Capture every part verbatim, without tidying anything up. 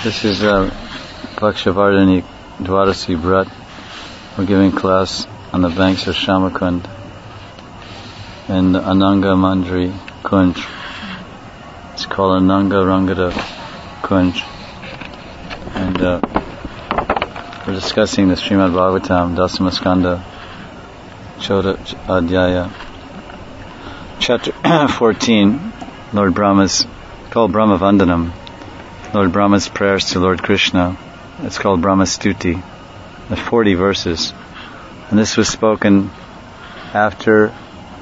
This is uh, Vakshavardhani Dwadasi Brat. We're giving class on the banks of Shamakund in Ananga Mandri Kunj. It's called Ananga Rangada Kunj. And uh, we're discussing the Srimad Bhagavatam, Dasamaskanda, Choda Adhyaya. Chapter fourteen, Lord Brahma's, called Brahma Vandanam. Lord Brahma's prayers to Lord Krishna. It's called Brahma Stuti. The forty verses. And this was spoken after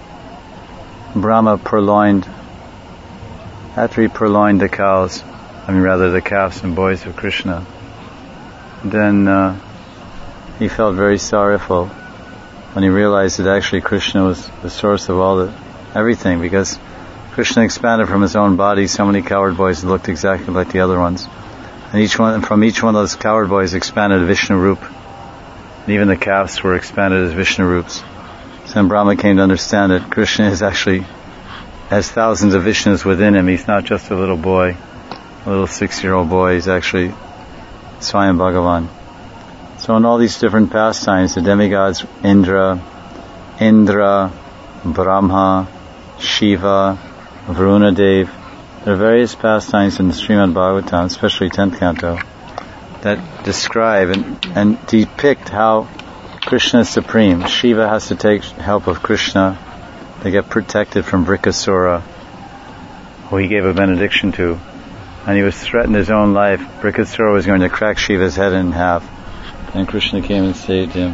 Brahma purloined, after he purloined the cows, I mean rather the calves and boys of Krishna. Then uh, he felt very sorrowful when he realized that actually Krishna was the source of all the, everything, because Krishna expanded from his own body so many coward boys that looked exactly like the other ones. And each one, from each one of those coward boys expanded Vishnu Roop. And even the calves were expanded as Vishnu Roops. So then Brahma came to understand that Krishna is actually, has thousands of Vishnus within him. He's not just a little boy, a little six-year-old boy. He's actually Swayam Bhagavan. So in all these different pastimes, the demigods, Indra, Indra, Brahma, Shiva, Varuna Dev, there are various pastimes in the Srimad Bhagavatam, especially tenth canto, that describe and, and depict how Krishna is supreme. Shiva has to take help of Krishna. They get protected from Vrikasura, who he gave a benediction to. And he was threatened his own life. Vrikasura was going to crack Shiva's head in half. And Krishna came and saved him.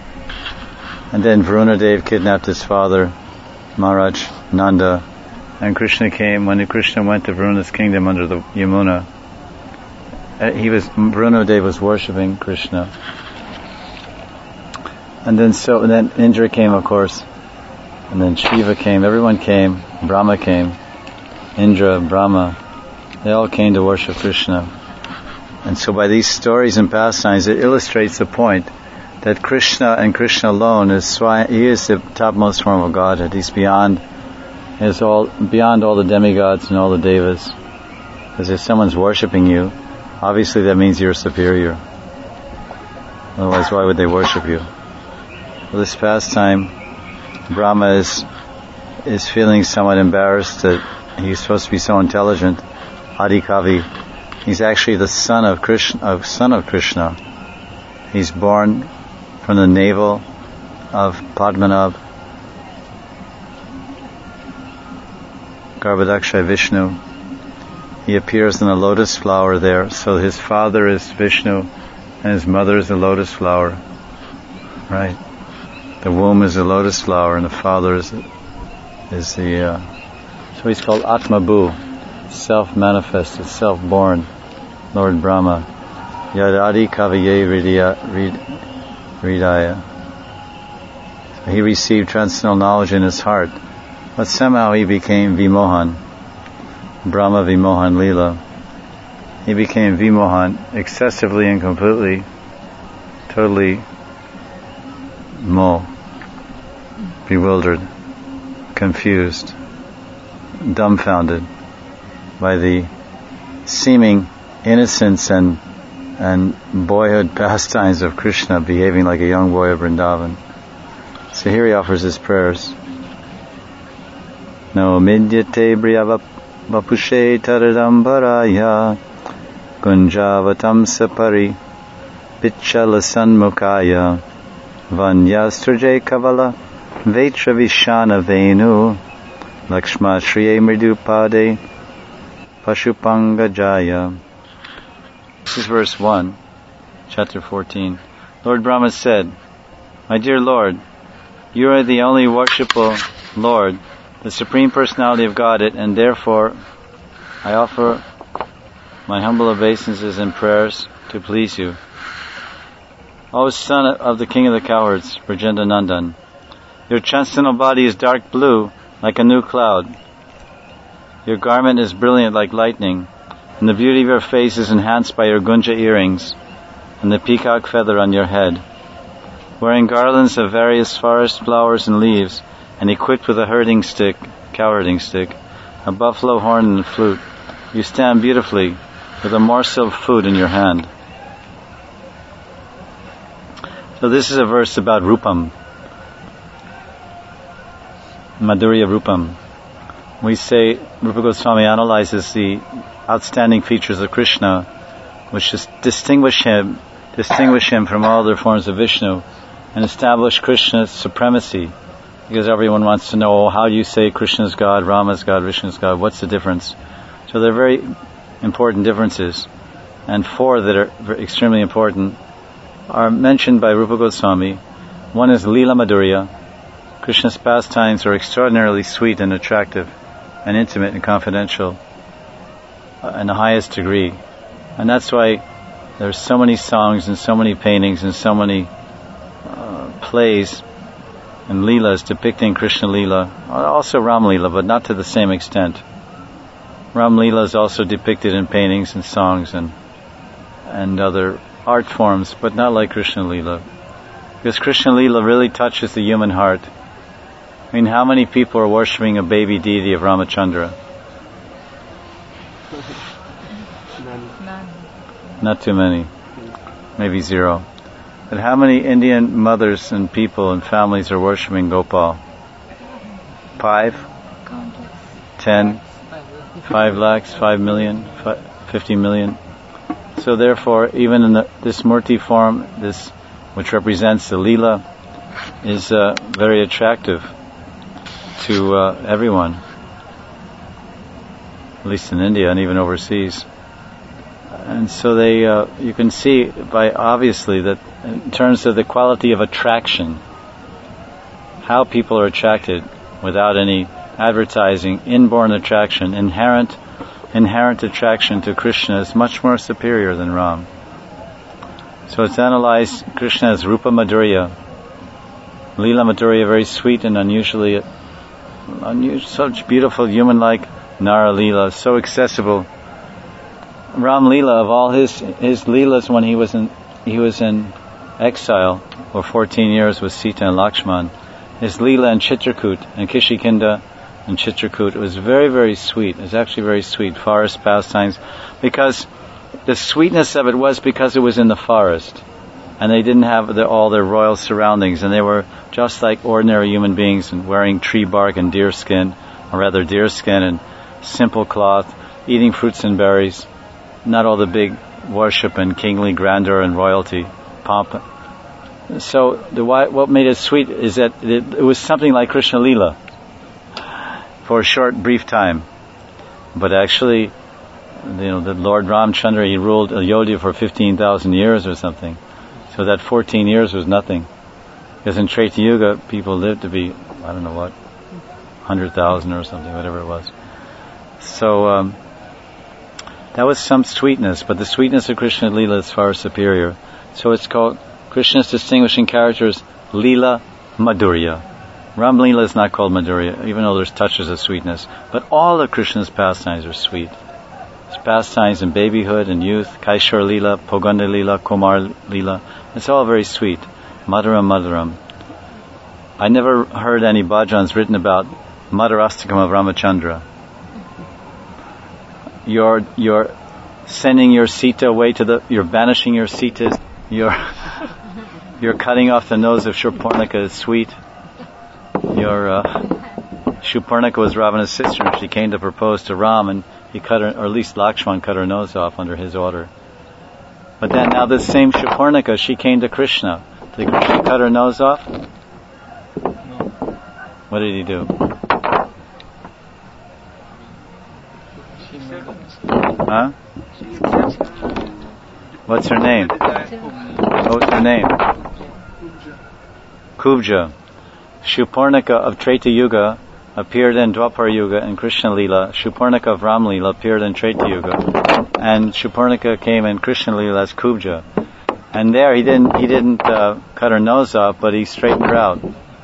And then Varuna Dev kidnapped his father, Maharaj Nanda. And Krishna came, when Krishna went to Varuna's kingdom under the Yamuna, he was, Varuna Dev was worshipping Krishna. And then so, and then Indra came, of course. And then Shiva came, everyone came, Brahma came, Indra, Brahma, they all came to worship Krishna. And so by these stories and pastimes, it illustrates the point that Krishna and Krishna alone is, he is the topmost form of Godhead. He's beyond, is all beyond all the demigods and all the devas. Because if someone's worshipping you, obviously that means you're superior. Otherwise, why would they worship you? For this pastime, Brahma is is feeling somewhat embarrassed that he's supposed to be so intelligent. Adikavi. He's actually the son of Krishna. Of son of Krishna. He's born from the navel of Padmanabh, Garbhodakshay Vishnu. He appears in a lotus flower there, so his father is Vishnu and his mother is a lotus flower. Right? The womb is a lotus flower and the father is, is the, uh, so he's called Atmabhu, self-manifested, self-born, Lord Brahma. Yadadi Kavaye Hridaya. So he received transcendental knowledge in his heart. But somehow he became Vimohan, Brahma Vimohan Leela. He became Vimohan excessively and completely, totally mo, bewildered, confused, dumbfounded by the seeming innocence and and boyhood pastimes of Krishna, behaving like a young boy of Vrindavan. So here he offers his prayers. No midyate briya vapushe taradambaraya gunjavatam sapari picchala sanmukaya vanyastruje kavala vetra vishana venu lakshma shriye mridupade pashupanga jaya. This is verse one, chapter fourteen. Lord Brahma said, "My dear Lord, you are the only worshipful Lord, the Supreme Personality of Godhead, and therefore I offer my humble obeisances and prayers to please you. O son of the King of the Cowards, Brajendra Nandan, your transcendental body is dark blue like a new cloud. Your garment is brilliant like lightning, and the beauty of your face is enhanced by your gunja earrings and the peacock feather on your head. Wearing garlands of various forest flowers and leaves, and equipped with a herding stick, cow herding stick, a buffalo horn and flute, you stand beautifully with a morsel of food in your hand. So this is a verse about Rupam. Madhurya Rupam. We say, Rupa Goswami analyzes the outstanding features of Krishna, which just distinguish him, distinguish him from all other forms of Vishnu, and establish Krishna's supremacy. Because everyone wants to know, oh, how do you say Krishna is God, Rama is God, Vishnu is God? What's the difference? So there are very important differences, and four that are extremely important are mentioned by Rupa Goswami. One is Leela Madhurya. Krishna's pastimes are extraordinarily sweet and attractive and intimate and confidential uh, in the highest degree. And that's why there's so many songs and so many paintings and so many uh, plays and Leelas depicting Krishna Leela, also Ram Leela, but not to the same extent. Ram Leela is also depicted in paintings and songs and and other art forms, but not like Krishna Leela. Because Krishna Leela really touches the human heart. I mean, how many people are worshipping a baby deity of Ramachandra? None. Not too many. Maybe zero. But how many Indian mothers and people and families are worshipping Gopal? Five? Ten? Five lakhs? Five million? Five, fifty million? So therefore, even in the, this Murti form, this which represents the Leela, is uh, very attractive to uh, everyone, at least in India and even overseas. And so they, uh, you can see by obviously that in terms of the quality of attraction, how people are attracted without any advertising, inborn attraction, inherent, inherent attraction to Krishna is much more superior than Ram. So it's analyzed Krishna as Rupa Madhurya, Leela Madhurya, very sweet and unusually, unusual, such beautiful human-like Nara Leela, so accessible. Ram Leela, of all his his Leelas when he was in he was in exile for fourteen years with Sita and Lakshman, his Leela in Chitrakoot and Kishikinda and Chitrakoot was very, very sweet. It was actually very sweet, forest pastimes, because the sweetness of it was because it was in the forest, and they didn't have the, all their royal surroundings, and they were just like ordinary human beings and wearing tree bark and deer skin, or rather deer skin and simple cloth, eating fruits and berries. Not all the big worship and kingly grandeur and royalty, pomp. So the what made it sweet is that it, it was something like Krishna Leela for a short, brief time. But actually, you know, the Lord Ramchandra, he ruled Ayodhya for fifteen thousand years or something. So that fourteen years was nothing. Because in Treta Yuga, people lived to be, I don't know what, one hundred thousand or something, whatever it was. So, um, that was some sweetness, but the sweetness of Krishna Leela is far superior. So it's called, Krishna's distinguishing characters, Leela Madhurya. Ram Leela is not called Madhurya, even though there's touches of sweetness. But all of Krishna's pastimes are sweet. His pastimes in babyhood and youth, Kaishar Leela, Poganda Leela, Kumar Leela, it's all very sweet. Madhuram Madhuram. I never heard any bhajans written about Madhurastakam of Ramachandra. You're, you're sending your Sita away to the, you're banishing your Sita, you're, you're cutting off the nose of Shurparnika is sweet. Your, uh, Shurparnika was Ravana's sister, and she came to propose to Ram, and he cut her, or at least Lakshman cut her nose off under his order. But then now this same Shurparnika, she came to Krishna. Did Krishna cut her nose off? No. What did he do? Huh? What's her name? What's her name? Kubja. Shurparnika of Treta Yuga appeared in Dwapara Yuga and Krishna Leela. Shurparnika of Ram Leela appeared in Treta Yuga, and Shurparnika came in Krishna Leela as Kubja. And there he didn't he didn't uh, cut her nose off, but he straightened her out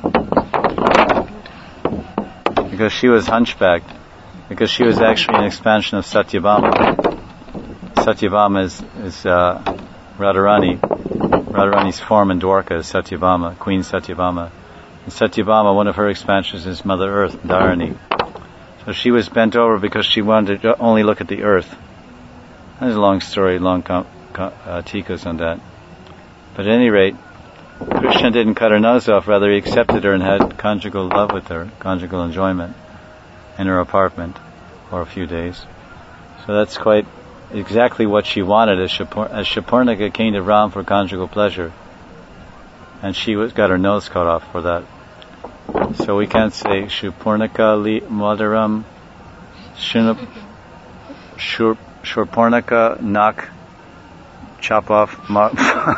because she was hunchbacked. Because she was actually an expansion of Satyabhama. Satyabhama is, is uh, Radharani. Radharani's form in Dwarka is Satyabhama, Queen Satyabhama. And Satyabhama, one of her expansions is Mother Earth, Dharani. So she was bent over because she wanted to only look at the earth. There's a long story, long com- com- uh, tikas on that. But at any rate, Krishna didn't cut her nose off, rather he accepted her and had conjugal love with her, conjugal enjoyment in her apartment for a few days. So that's quite exactly what she wanted, as, Shapur- as Shapurnika came to Ram for conjugal pleasure. And she was, got her nose cut off for that. So we can't say Shapurnika li madaram Shunup Shur Shurpornika knock chop off ma-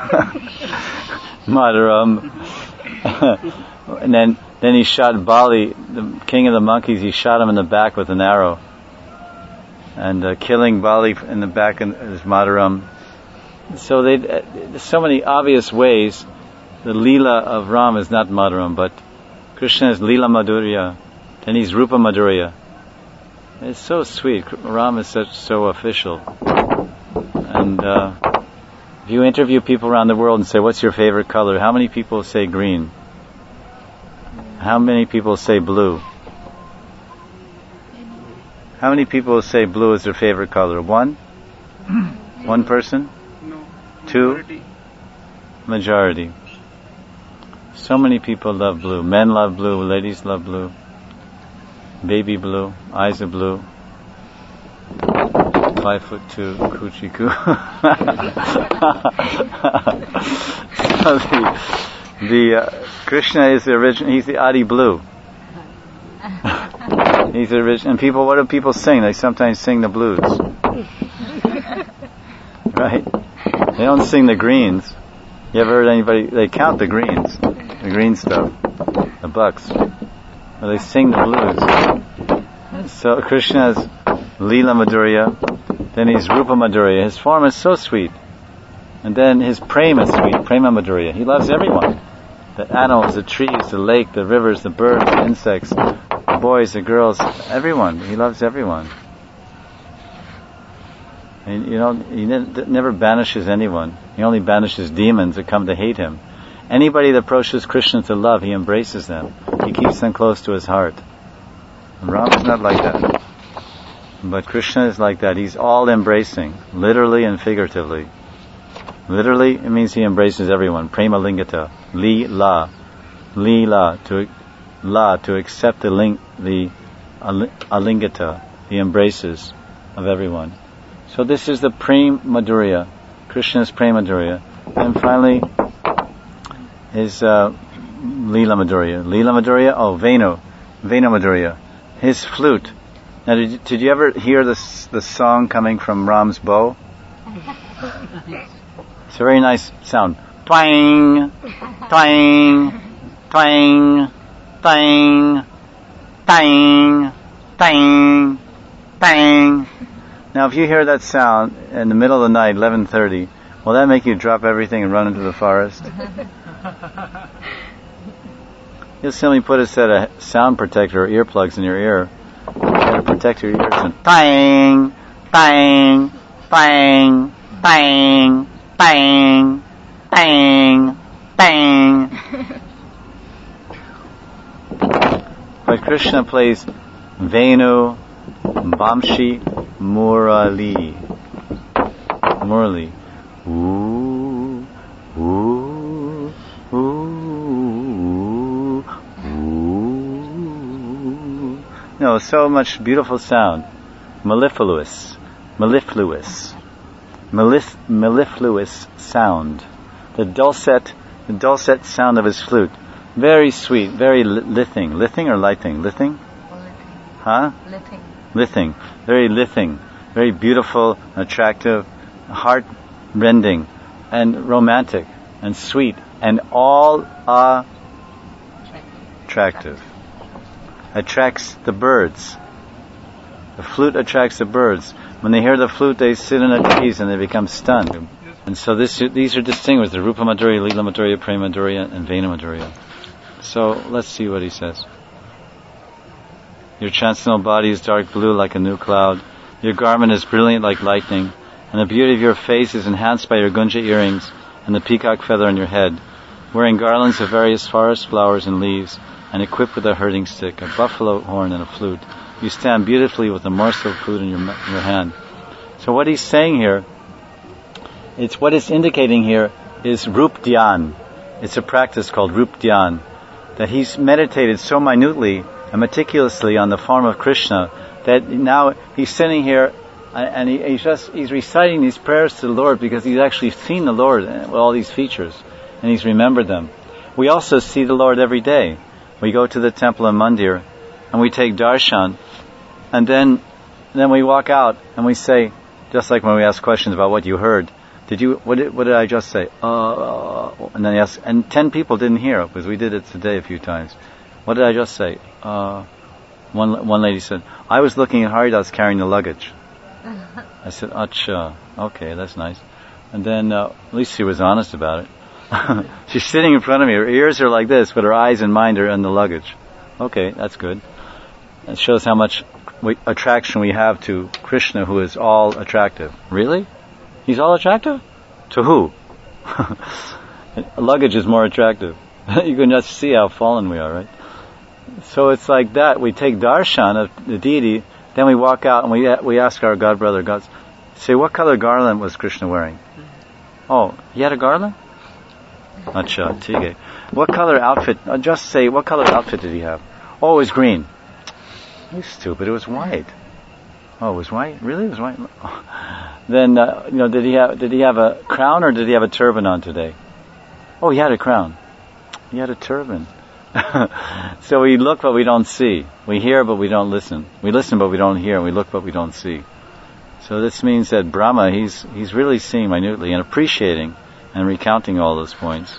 madaram. And then then he shot Bali, the king of the monkeys. He shot him in the back with an arrow, and uh, killing Bali in the back is madaram. So they uh, there's so many obvious ways. The Leela of Ram is not madaram, but Krishna is Leela Madhurya, then he's Rupa Madhurya. It's so sweet. Ram is such so official. And uh, if you interview people around the world and say, what's your favorite color? How many people say green? How many people say blue? How many people say blue is their favorite color? One? One person? No. Two? Majority. Majority. So many people love blue. Men love blue, ladies love blue. Baby blue, eyes are blue. Five foot two, coochie coo. So the, the uh, Krishna is the original. He's the Adi blue. He's the original. And people, what do people sing? They sometimes sing the blues, right? They don't sing the greens. You ever heard anybody? They count the greens, the green stuff, the bucks. Or they sing the blues. So Krishna is Leela Madhurya, then he's Rupa Madhurya. His form is so sweet. And then his prema is sweet, Prema Madhurya. He loves everyone. The animals, the trees, the lake, the rivers, the birds, the insects, the boys, the girls, everyone. He loves everyone. And, you know, he ne- never banishes anyone. He only banishes demons that come to hate him. Anybody that approaches Krishna to love, he embraces them. He keeps them close to his heart. And Ram is not like that. But Krishna is like that. He's all embracing, literally and figuratively. Literally, it means he embraces everyone. Prema lingata. Li la. Li la. To, la, to accept the ling, the alingata, the embraces of everyone. So this is the Prem Madhurya. Krishna's Prem Madhurya. And finally, his uh, Leela Madhurya. Leela Madhurya, oh, Venu. Venu Madhurya. His flute. Now, did you, did you ever hear this, the song coming from Ram's bow? It's a very nice sound. Twang, twang, twang, twang, twang, twang, twang. Now, if you hear that sound in the middle of the night, eleven thirty, will that make you drop everything and run into the forest? You'll simply put a set of sound protector or earplugs in your ear to protect your ears. And bang, bang, bang, bang, bang, bang, bang. But Krishna plays Venu, Bamshi, Murali. Murali. Ooh, ooh, ooh, ooh. No, so much beautiful sound. Mellifluous. Mellifluous. Mellif- mellifluous sound. The dulcet, the dulcet sound of his flute. Very sweet, very li- lithing. Lithing or lighting? Lithing? Huh? Lithing. Lithing. Very lithing. Very beautiful, attractive, heart-rending, and romantic, and sweet, and all attractive. Attracts the birds. The flute attracts the birds. When they hear the flute, they sit in at ease and they become stunned. And so this, these are distinguished: the Rupa Madhurya, Leela Madhurya, Prema Madhurya, and Venu Madhurya. So let's see what he says. Your transcendental body is dark blue like a new cloud. Your garment is brilliant like lightning, and the beauty of your face is enhanced by your gunja earrings and the peacock feather on your head. Wearing garlands of various forest flowers and leaves, and equipped with a herding stick, a buffalo horn, and a flute, you stand beautifully with a morsel of food in your, in your hand. So what he's saying here, it's what it's indicating here is Rup Dhyan. It's a practice called Rup Dhyan, that he's meditated so minutely and meticulously on the form of Krishna that now he's sitting here and he, he's just he's reciting these prayers to the Lord because he's actually seen the Lord with all these features and he's remembered them. We also see the Lord every day. We go to the temple and mandir and we take darshan, and then then we walk out and we say, just like when we ask questions about what you heard, did you what did what did I just say? Uh, and then yes, and ten people didn't hear because we did it today a few times. What did I just say? Uh, one one lady said, I was looking at Haridas carrying the luggage. I said, Acha, okay, that's nice. And then uh, at least she was honest about it. She's sitting in front of me. Her ears are like this, but her eyes and mind are in the luggage. Okay, that's good. It shows how much we, attraction we have to Krishna, who is all attractive. Really? He's all attractive? To who? Luggage is more attractive. You can just see how fallen we are, right? So it's like that. We take darshan of the deity, then we walk out and we we ask our god brother, gods, say, what color garland was Krishna wearing? Oh, he had a garland? Acha, tige. What color outfit? Uh, just say, what color outfit did he have? Oh, it was green. You're stupid. It was white. Oh, it was white? Really? It was white? Then, uh, you know, did he have did he have a crown or did he have a turban on today? Oh, he had a crown. He had a turban. So we look but we don't see. We hear but we don't listen. We listen but we don't hear. We look but we don't see. So this means that Brahma, he's he's really seeing minutely and appreciating and recounting all those points.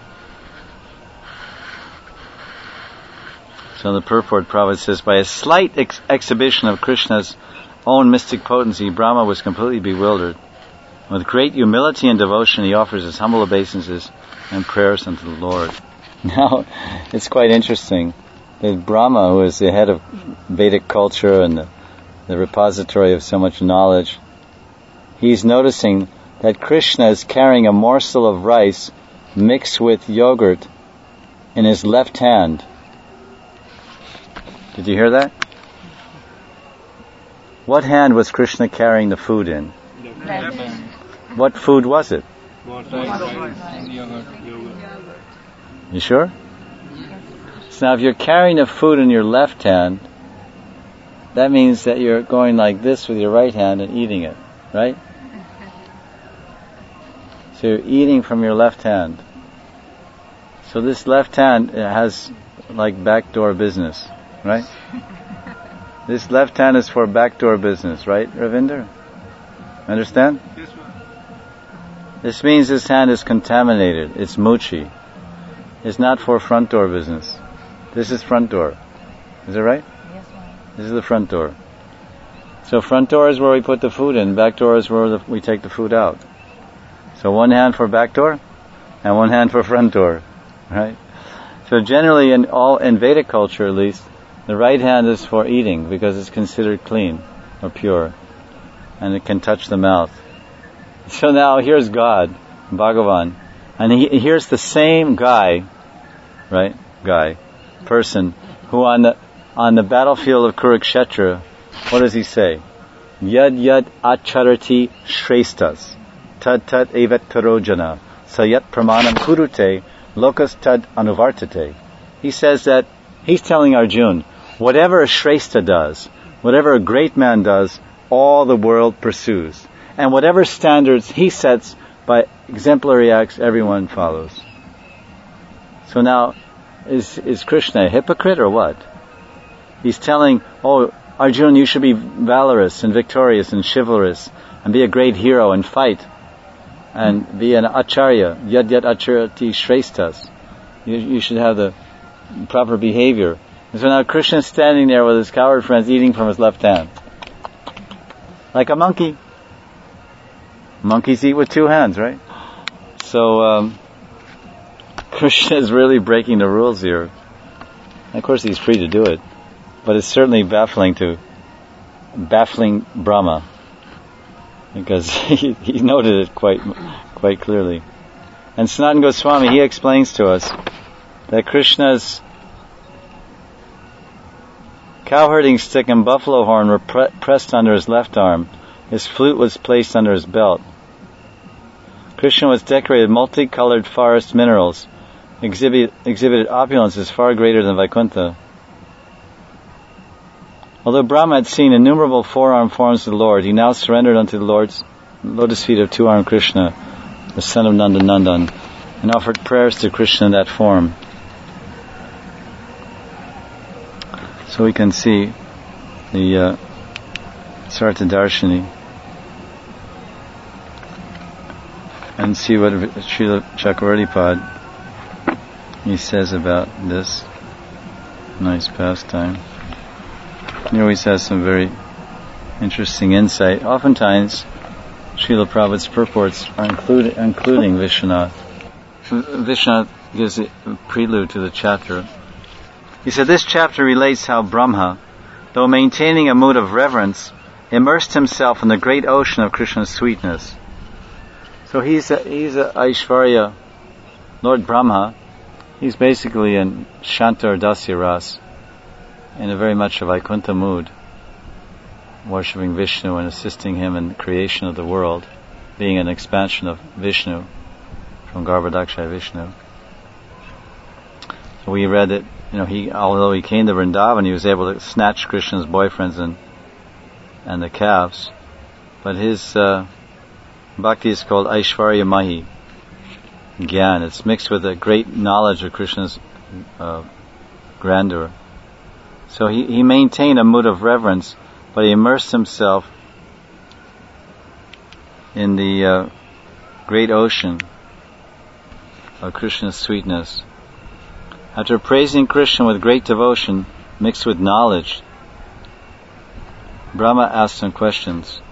So the purport Prabhupada says, by a slight ex- exhibition of Krishna's own mystic potency, Brahma was completely bewildered. With great humility and devotion, he offers his humble obeisances and prayers unto the Lord. Now, it's quite interesting that Brahma, who is the head of Vedic culture and the, the repository of so much knowledge, he's noticing that Krishna is carrying a morsel of rice mixed with yogurt in his left hand. Did you hear that? What hand was Krishna carrying the food in? What food was it? You sure? So now if you're carrying the food in your left hand, that means that you're going like this with your right hand and eating it, right? So you're eating from your left hand. So this left hand has like backdoor business, right? This left hand is for backdoor business, right, Ravinder? Understand? This means this hand is contaminated. It's muchi. It's not for front door business. This is front door. Is it right? Yes, ma'am. This is the front door. So front door is where we put the food in. Back door is where the, we take the food out. So one hand for back door and one hand for front door, right? So generally in all, in Vedic culture at least, the right hand is for eating because it's considered clean or pure and it can touch the mouth. So now here's God, Bhagavan, and he, here's the same guy, right, guy, person, who on the on the battlefield of Kurukshetra, what does he say? Yad yad acharati shrestas, tad tad evet tarojana, sayat pramanam kurute, lokas tad anuvartate. He says that, he's telling Arjuna, whatever a Shrestha does, whatever a great man does, all the world pursues. And whatever standards he sets by exemplary acts, everyone follows. So now, is is Krishna a hypocrite or what? He's telling, oh, Arjuna, you should be valorous and victorious and chivalrous and be a great hero and fight and be an acharya, yad yad acharati shrestas. You, you should have the proper behavior. And so now Krishna's standing there with his coward friends eating from his left hand. Like a monkey. Monkeys eat with two hands, right? So, um, Krishna is really breaking the rules here. And of course he's free to do it. But it's certainly baffling to, baffling Brahma. Because he, he noted it quite, quite clearly. And Sanatana Goswami, he explains to us that Krishna's cowherding stick and buffalo horn were pre- pressed under his left arm His flute was placed under his belt. Krishna was decorated with multicolored forest minerals, exhibit, exhibited opulences far greater than Vaikuntha. Although Brahma had seen innumerable four-armed forms of the Lord, he now surrendered unto the Lord's lotus feet of two-armed Krishna, the son of Nanda Nandan, and offered prayers to Krishna in that form. So we can see the uh, Sarta Darshini and see what Srila Chakravarti Pad he says about this nice pastime. He always has some very interesting insight. Oftentimes, Srila Prabhupada's purports are included, including Vishwanath. Vishwanath gives a prelude to the chapter. He said, this chapter relates how Brahma, though maintaining a mood of reverence, immersed himself in the great ocean of Krishna's sweetness. So he's a, he's a Aishvarya, Lord Brahma. He's basically in Shantar Dasya Ras, in a very much a Vaikuntha mood, worshipping Vishnu and assisting him in the creation of the world, being an expansion of Vishnu, from Garbhodakshaya Vishnu. So we read that, you know, he, although he came to Vrindavan, he was able to snatch Krishna's boyfriends and and the calves, but his uh, bhakti is called Aishvarya Mahi, Gyan. It's mixed with a great knowledge of Krishna's uh, grandeur. So he, he maintained a mood of reverence, but he immersed himself in the uh, great ocean of Krishna's sweetness. After praising Krishna with great devotion, mixed with knowledge, Brahma asked some questions.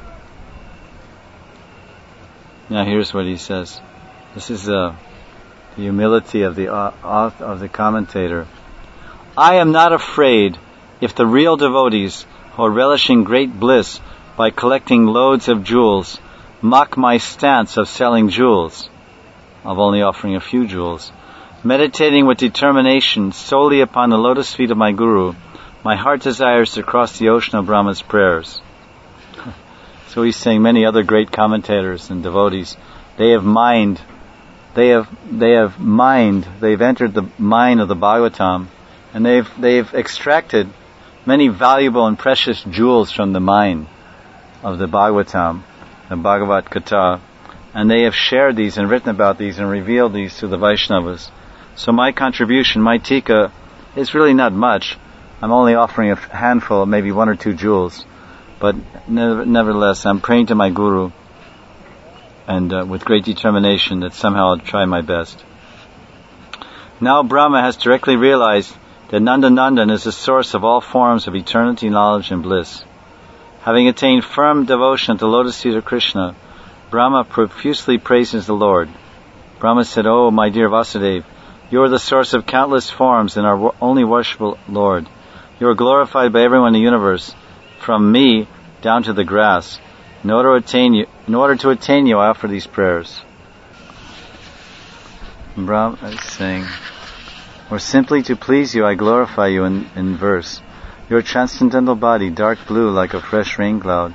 Now here's what he says. This is uh, the humility of the uh, of the commentator. I am not afraid if the real devotees who are relishing great bliss by collecting loads of jewels mock my stance of selling jewels, of only offering a few jewels. Meditating with determination solely upon the lotus feet of my Guru, my heart desires to cross the ocean of Brahma's prayers. So he's saying many other great commentators and devotees, they have mined, they have they have mined, they've entered the mine of the Bhagavatam, and they've they've extracted many valuable and precious jewels from the mine of the Bhagavatam, the Bhagavad Gita, and they have shared these and written about these and revealed these to the Vaishnavas. So my contribution, my tika, is really not much. I'm only offering a handful, maybe one or two jewels, but nevertheless, I'm praying to my Guru, and uh, with great determination that somehow I'll try my best. Now Brahma has directly realized that Nanda Nandan is the source of all forms of eternity, knowledge, and bliss. Having attained firm devotion to the lotus feet of Krishna, Brahma profusely praises the Lord. Brahma said, "Oh, my dear Vasudeva, you are the source of countless forms and our only worshipful Lord. You are glorified by everyone in the universe, from me down to the grass. In order to attain you, in order to attain you, I offer these prayers." Brahma is saying, "Or simply to please you, I glorify you in, in verse. Your transcendental body, dark blue like a fresh rain cloud,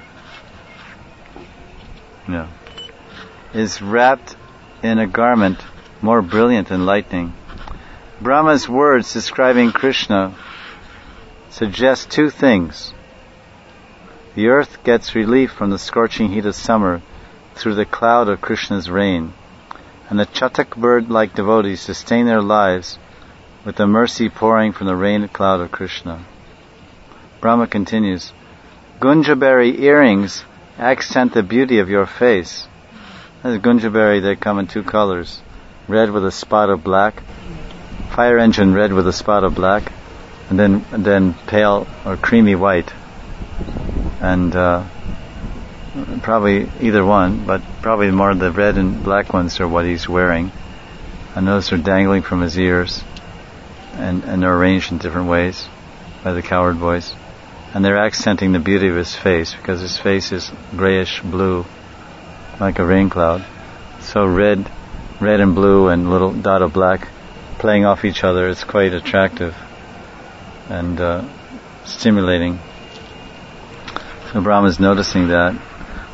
yeah, is wrapped in a garment more brilliant than lightning." Brahma's words describing Krishna suggest two things. The earth gets relief from the scorching heat of summer through the cloud of Krishna's rain, and the chatak bird-like devotees sustain their lives with the mercy pouring from the rain cloud of Krishna. Brahma continues, "Gunjaberry earrings accent the beauty of your face." As gunjaberry, they come in two colors, red with a spot of black, fire engine red with a spot of black, and then and then pale or creamy white. And uh, probably either one, but probably more the red and black ones are what he's wearing. And those are dangling from his ears, and, and they're arranged in different ways by the cowherd boys. And they're accenting the beauty of his face, because his face is grayish blue, like a rain cloud. So red, red and blue and a little dot of black playing off each other, it's quite attractive and uh, stimulating. So Brahma's noticing that,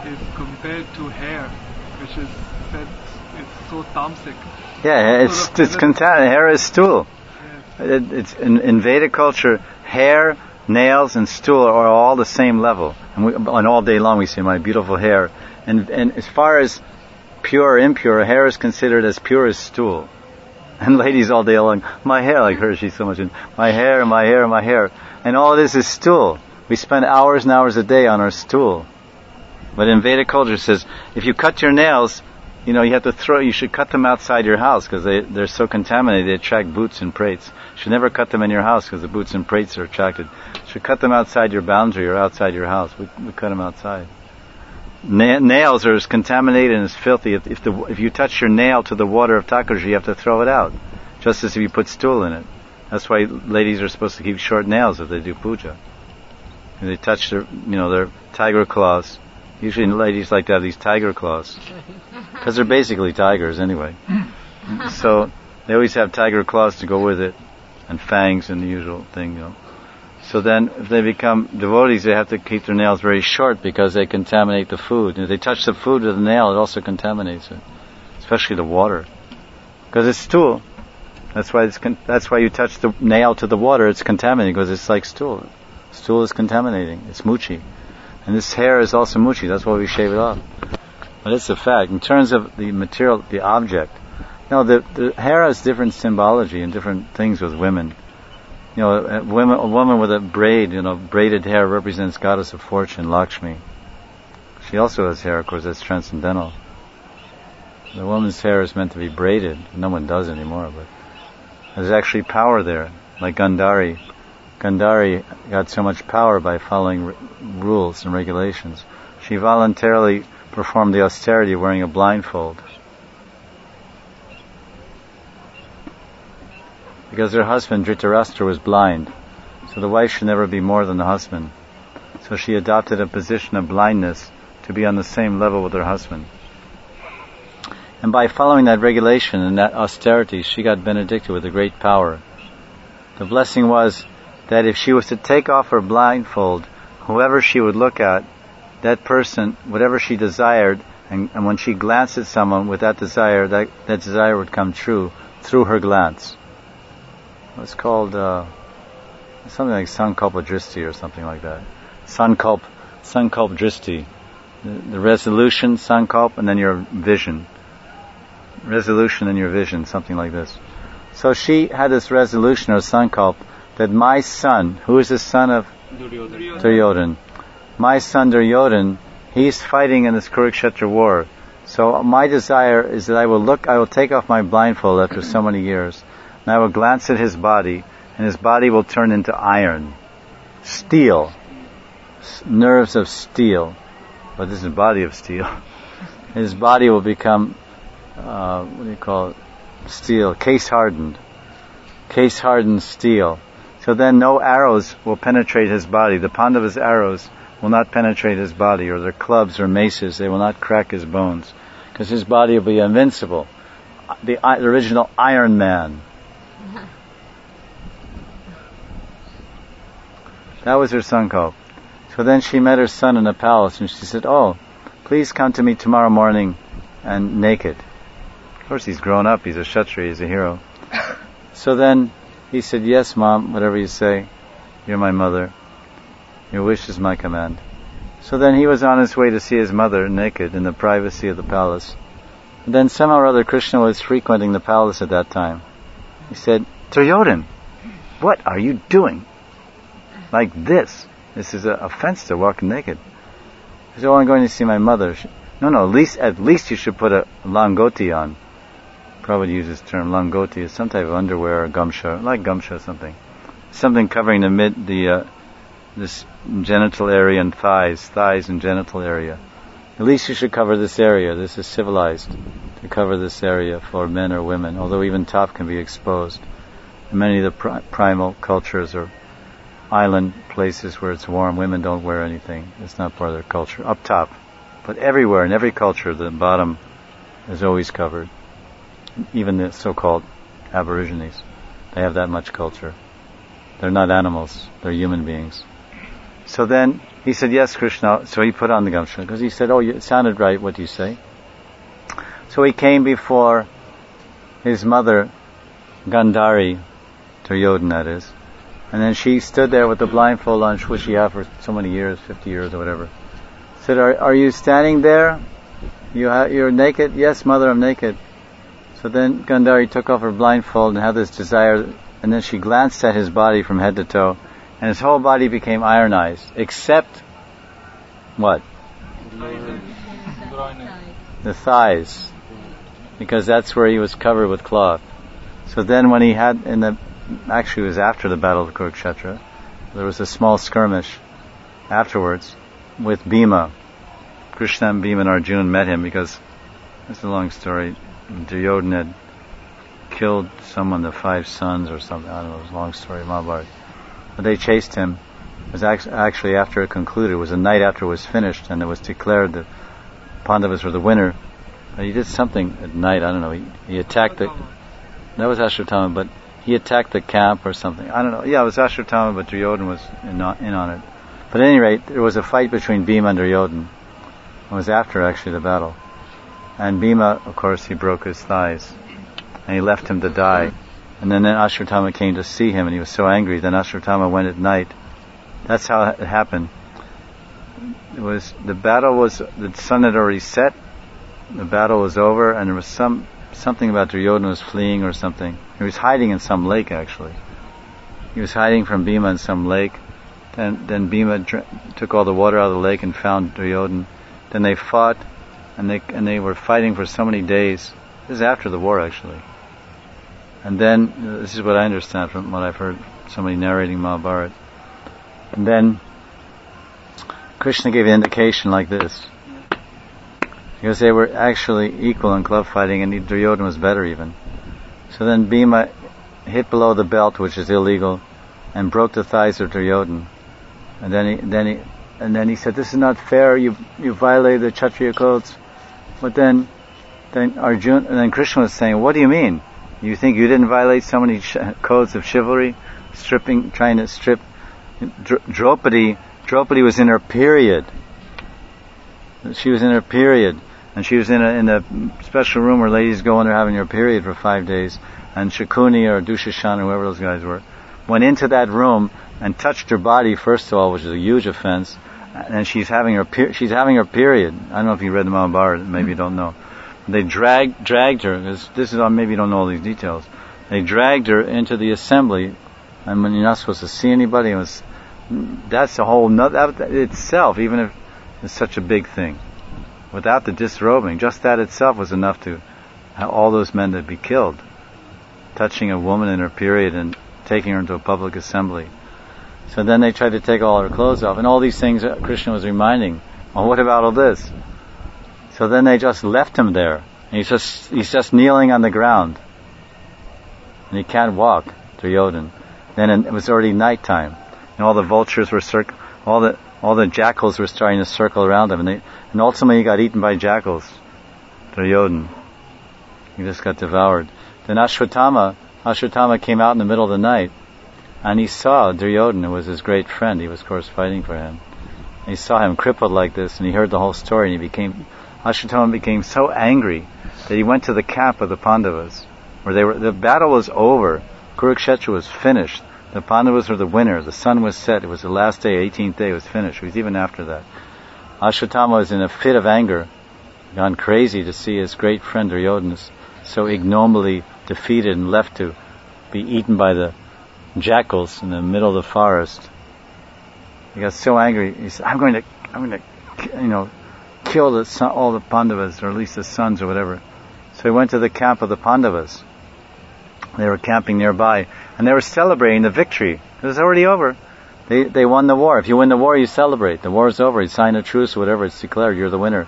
is compared to hair, which is said is so tamasic. Yeah, it's Sort of it's contaminated. Hair is stool. Yes. It, it's in, in Vedic culture, hair, nails, and stool are all the same level. And, we, and all day long we say, "My beautiful hair." And and as far as pure or impure, hair is considered as pure as stool. And ladies all day long, "My hair," like her, she's so much in my hair, my hair, my hair. And all this is stool. We spend hours and hours a day on our stool. But in Vedic culture it says, if you cut your nails, you know, you have to throw, you should cut them outside your house because they, they're so contaminated, they attract boots and prates. You should never cut them in your house because the boots and prates are attracted. You should cut them outside your boundary or outside your house. We, we cut them outside. Na- nails are as contaminated and as filthy. If, if, the, if you touch your nail to the water of Thakurji, you have to throw it out. Just as if you put stool in it. That's why ladies are supposed to keep short nails if they do puja. If they touch their, you know, their tiger claws. Usually ladies like to have these tiger claws. Because they're basically tigers anyway. So they always have tiger claws to go with it. And fangs and the usual thing, you know. So then if they become devotees, they have to keep their nails very short because they contaminate the food. And if they touch the food with a nail, it also contaminates it. Especially the water. Because it's stool. That's why it's con- that's why you touch the nail to the water, it's contaminating because it's like stool. Stool is contaminating. It's muchi. And this hair is also muchi. That's why we shave it off. But it's a fact. In terms of the material, the object, you know, the, the hair has different symbology and different things with women. You know, a woman, a woman with a braid, you know, braided hair represents goddess of fortune, Lakshmi. She also has hair, of course, that's transcendental. The woman's hair is meant to be braided. No one does anymore, but there's actually power there, like Gandhari. Gandhari got so much power by following r- rules and regulations. She voluntarily performed the austerity of wearing a blindfold. Because her husband, Dhritarashtra, was blind. So the wife should never be more than the husband. So she adopted a position of blindness to be on the same level with her husband. And by following that regulation and that austerity, she got benedicted with a great power. The blessing was that if she was to take off her blindfold, whoever she would look at, that person, whatever she desired, and, and when she glanced at someone with that desire, that, that desire would come true through her glance. It's called uh, something like Sankalpa Dristi or something like that. Sankalp, Sankalp Dristi. The, the resolution, Sankalp, and then your vision. Resolution and your vision, something like this. So she had this resolution or Sankalp that my son, who is the son of Duryodhana. Duryodhana, my son Duryodhana, he's fighting in this Kurukshetra war. So my desire is that I will look, I will take off my blindfold after so many years, and I will glance at his body, and his body will turn into iron, steel, s- nerves of steel. But this is a body of steel. His body will become, uh, what do you call it? Steel, case hardened. Case hardened steel. So then no arrows will penetrate his body. The Pandavas' arrows will not penetrate his body, or their clubs or maces, they will not crack his bones. Because his body will be invincible. The, the original Iron Man. That was her sankalp. So then she met her son in the palace and she said, "Oh, please come to me tomorrow morning and naked." Of course he's grown up, he's a Kshatriya, he's a hero. So then he said, "Yes, Mom, whatever you say. You're my mother. Your wish is my command." So then he was on his way to see his mother naked in the privacy of the palace. And then somehow or other Krishna was frequenting the palace at that time. He said, "Duryodhana, what are you doing? Like this. This is an offense to walk naked." He said, "Oh, I'm going to see my mother." She, no, no, at least, at least you should put a langoti on. Prabhupada uses the term langoti. It's some type of underwear or gumsha, like gumsha or something. Something covering the mid, the, uh, this genital area and thighs, thighs and genital area. At least you should cover this area. This is civilized to cover this area for men or women, although even top can be exposed. In many of the pri- primal cultures or island places where it's warm, women don't wear anything. It's not part of their culture. Up top. But everywhere, in every culture, the bottom is always covered. Even the so-called aborigines. They have that much culture. They're not animals. They're human beings. So then he said, yes, Krishna. So he put on the gamsha, because he said, oh, it sounded right, what you say. So he came before his mother, Gandhari, Duryodhana that is, and then she stood there with the blindfold on, which she had for so many years, fifty years or whatever. Said, are, are you standing there? You ha- you're naked? Yes, mother, I'm naked. So then Gandhari took off her blindfold and had this desire, and then she glanced at his body from head to toe, and his whole body became ironized, except what? The thighs, because that's where he was covered with cloth. So then when he had, in the, actually it was after the Battle of Kurukshetra, there was a small skirmish afterwards with Bhima. Krishna and Bhima and Arjuna met him because, it's a long story, Duryodhana had killed someone, the five sons or something, I don't know, it was a long story, Mahabharata. But they chased him. It was actually after it concluded, it was a night after it was finished, and it was declared that Pandavas were the winner. But he did something at night, I don't know, he, he attacked the, that was Ashwatthama, but he attacked the camp or something, I don't know, yeah, it was Ashwatthama, but Duryodhana was in, in on it. But at any rate, there was a fight between Bhima and Duryodhana. It was after actually the battle. And Bhima, of course, he broke his thighs, and he left him to die. And then, then Ashwatthama came to see him, and he was so angry. Then Ashwatthama went at night. That's how it happened. It was the battle was the sun had already set. The battle was over, and there was some something about Duryodhana was fleeing or something. He was hiding in some lake actually. He was hiding from Bhima in some lake. Then then Bhima dr- took all the water out of the lake and found Duryodhana. Then they fought, and they and they were fighting for so many days. This is after the war actually. And then, uh, this is what I understand from what I've heard somebody narrating Mahabharata. And then Krishna gave an indication like this. Because they were actually equal in club fighting, and Duryodhana was better even. So then Bhima hit below the belt, which is illegal, and broke the thighs of Duryodhana. And then he, then he, and then he said, "This is not fair. You you violated the Kshatriya codes." But then, then Arjuna, and then Krishna was saying, "What do you mean? You think you didn't violate so many sh- codes of chivalry, stripping, trying to strip Dr- Draupadi? Draupadi was in her period. She was in her period, and she was in a in a special room where ladies go when they're having their period for five days. And Shakuni or Dushashan, or whoever those guys were, went into that room and touched her body first of all, which is a huge offense. And she's having her per- she's having her period. I don't know if you read the Mahabharata, maybe you don't know." They dragged dragged her, because this is on, maybe you don't know all these details. They dragged her into the assembly, and when you're not supposed to see anybody, it was, that's a whole nother, that itself, even if it's such a big thing. Without the disrobing, just that itself was enough to have all those men to be killed. Touching a woman in her period and taking her into a public assembly. So then they tried to take all her clothes off, and all these things Krishna was reminding, well, what about all this? So then they just left him there. And he's just he's just kneeling on the ground. And he can't walk, Duryodhana. Then it was already nighttime. And all the vultures were circ- all the all the jackals were starting to circle around him, and they and ultimately he got eaten by jackals. Duryodhana. He just got devoured. Then Ashwatthama Ashwatthama came out in the middle of the night, and he saw Duryodhana, who was his great friend. He was of course fighting for him. And he saw him crippled like this, and he heard the whole story, and he became Ashwatthama became so angry that he went to the camp of the Pandavas, where they were. The battle was over. Kurukshetra was finished. The Pandavas were the winner. The sun was set. It was the last day, eighteenth day. It was finished. It was even after that. Ashwatthama was in a fit of anger, gone crazy to see his great friend Duryodhana so ignobly defeated and left to be eaten by the jackals in the middle of the forest. He got so angry. He said, "I'm going to, I'm going to, you know." kill the son, all the Pandavas, or at least the sons or whatever. So he went to the camp of the Pandavas. They were camping nearby, and they were celebrating the victory. It was already over. They they won the war. If you win the war, you celebrate. The war is over. You sign a truce or whatever. It's declared. You're the winner.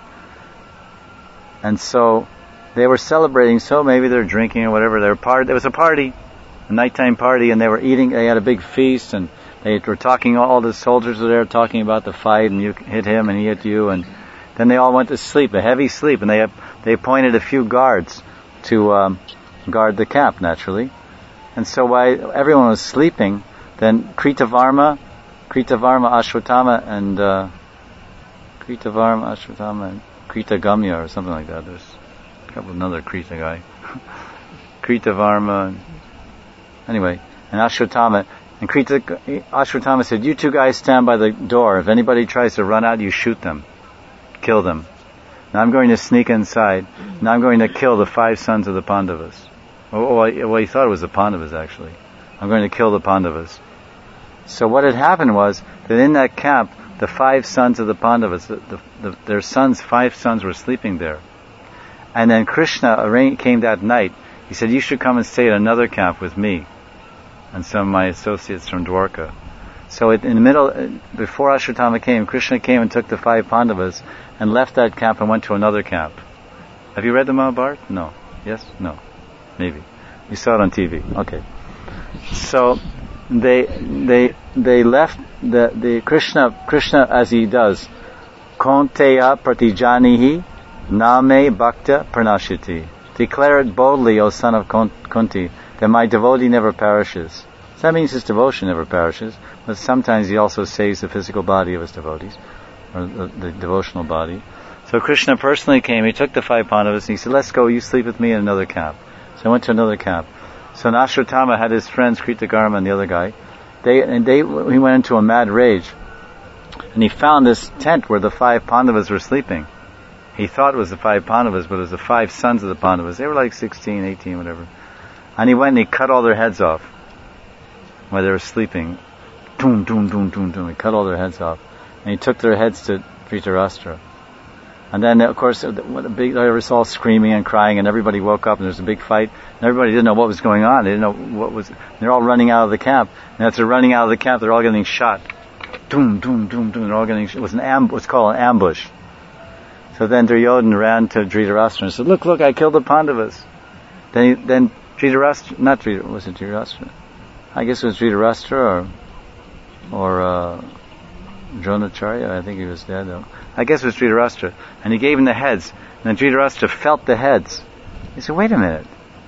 And so they were celebrating. So maybe they're drinking or whatever. They were part. There was a party, a nighttime party, and they were eating. They had a big feast, and they were talking. All the soldiers were there talking about the fight, and you hit him, and he hit you, and then they all went to sleep, a heavy sleep, and they they appointed a few guards to um, guard the camp, naturally. And so while everyone was sleeping, then Kritavarma, Kritavarma, Ashwatthama, and uh, Kritavarma, Ashwatthama, and Kritagamya, or something like that. There's a couple another Krita guy. Kritavarma, and, anyway, and Ashwatthama. And Krita, Ashwatthama said, "You two guys stand by the door. If anybody tries to run out, you shoot them, kill them. Now I'm going to sneak inside. Now I'm going to kill the five sons of the Pandavas." Oh, well, he thought it was the Pandavas, actually. I'm going to kill the Pandavas. So what had happened was that in that camp, the five sons of the Pandavas, the, the, the, their sons, five sons were sleeping there. And then Krishna arranged, came that night. He said, "You should come and stay at another camp with me and some of my associates from Dwarka." So it, in the middle, before Ashwatthama came, Krishna came and took the five Pandavas and left that camp and went to another camp. Have you read the Mahabharata? No. Yes? No. Maybe. You saw it on T V. Okay. So they they they left the the Krishna Krishna as he does. Konteya pratijanihi name bhakta pranashiti. Declare it boldly, O son of Kunti, that my devotee never perishes. So that means his devotion never perishes, but sometimes he also saves the physical body of his devotees, or the, the devotional body. So Krishna personally came, he took the five Pandavas, and he said, "Let's go, you sleep with me in another camp." So I went to another camp. So Ashwatthama had his friends, Kritakarma and the other guy. They, and they, he went into a mad rage. And he found this tent where the five Pandavas were sleeping. He thought it was the five Pandavas, but it was the five sons of the Pandavas. They were like sixteen, eighteen, whatever. And he went and he cut all their heads off while they were sleeping. Doom, doom, doom, doom, doom. He cut all their heads off. And he took their heads to Dhritarashtra. And then, of course, the big, they were all screaming and crying, and everybody woke up, and there was a big fight, and everybody didn't know what was going on. They didn't know what was. They're all running out of the camp, and as they're running out of the camp, they're all getting shot. Doom, doom, doom, doom. They're all getting. It was an amb- What's called an ambush. So then Duryodhana ran to Dhritarashtra and said, "Look, look! I killed the Pandavas." Then, he, then Dhritarashtra, not Dhritarashtra, was it Dhritarashtra? I guess it was Dhritarashtra or or uh, Dronacharya. I think he was dead though. I guess it was Dhritarashtra. And he gave him the heads. And then Dhritarashtra felt the heads. He said, "Wait a minute.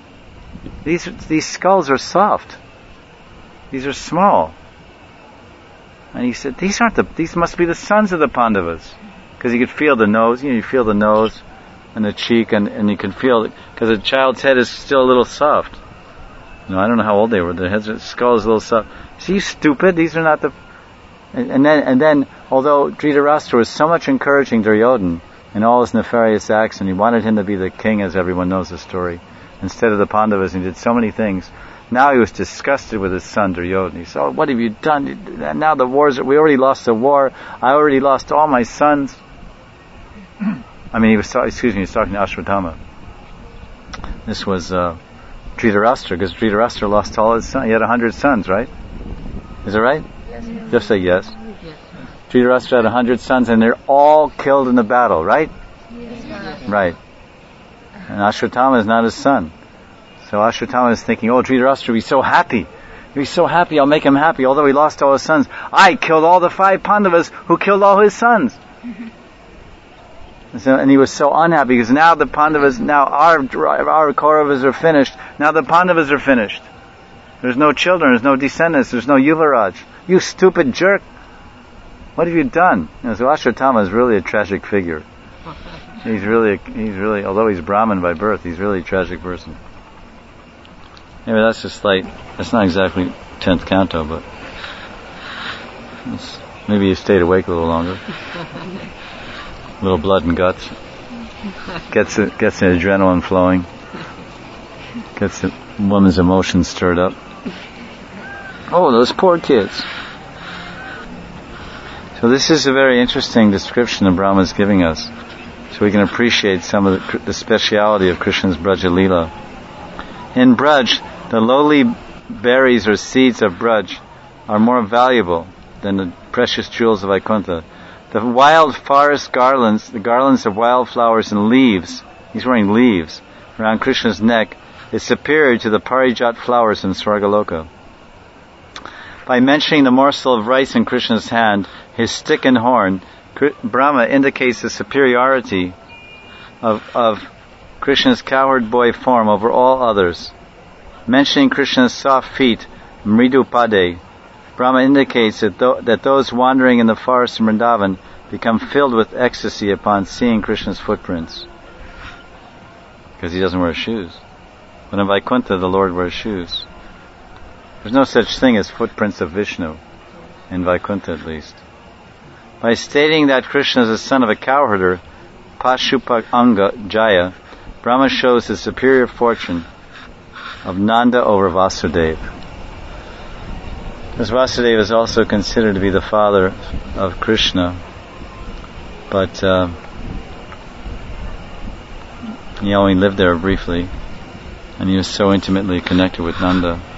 These these skulls are soft. These are small." And he said, "These aren't the. These must be the sons of the Pandavas." Because he could feel the nose. You know, you feel the nose and the cheek, and, and you can feel it. Because a child's head is still a little soft. You know, I don't know how old they were. Their heads, the skull is a little soft. See, you stupid. These are not the. And, and then, and then, although Dhritarashtra was so much encouraging Duryodhana in all his nefarious acts, and he wanted him to be the king, as everyone knows the story, instead of the Pandavas, and he did so many things. Now he was disgusted with his son Duryodhana. He said, "Oh, what have you done? Now the wars, we already lost the war. I already lost all my sons." I mean, he was, excuse me, he was talking to Ashwatthama. This was uh, Dhritarashtra, because Dhritarashtra lost all his sons. He had a hundred sons, right? Is it right? Yes. Just say yes. Yes. Dhritarashtra had a hundred sons, and they're all killed in the battle, right? Yes. Right. And Ashwatthama is not his son. So Ashwatthama is thinking, "Oh, Dhritarashtra will be so happy. He'll be so happy, I'll make him happy, although he lost all his sons. I killed all the five Pandavas who killed all his sons." And, so, and he was so unhappy, because now the Pandavas, now our, our Kauravas are finished. Now the Pandavas are finished. There's no children, there's no descendants, there's no Yuvaraj. You stupid jerk. What have you done? You know, so Ashwatthama is really a tragic figure. He's really, he's really, although he's Brahmin by birth, he's really a tragic person. Anyway, that's just like, that's not exactly tenth canto, but maybe you stayed awake a little longer. A little blood and guts. Gets it, gets the adrenaline flowing. Gets the woman's emotions stirred up. Oh, those poor kids. So this is a very interesting description that Brahma is giving us, so we can appreciate some of the, the speciality of Krishna's Braja Leela. In Braj, the lowly berries or seeds of Braj are more valuable than the precious jewels of Vaikuntha. The wild forest garlands, the garlands of wildflowers and leaves, he's wearing leaves, around Krishna's neck, is superior to the parijat flowers in Swargaloka. By mentioning the morsel of rice in Krishna's hand, his stick and horn, Brahma indicates the superiority of, of Krishna's cowherd boy form over all others. Mentioning Krishna's soft feet, Mridu Pade, Brahma indicates that, th- that those wandering in the forest in Vrindavan become filled with ecstasy upon seeing Krishna's footprints, because he doesn't wear shoes. But in Vaikuntha, the Lord wears shoes. There's no such thing as footprints of Vishnu, in Vaikuntha at least. By stating that Krishna is the son of a cowherder, Pashupanga Jaya, Brahma shows the superior fortune of Nanda over Vasudeva. Because Vasudeva is also considered to be the father of Krishna, but uh, he only lived there briefly, and he was so intimately connected with Nanda.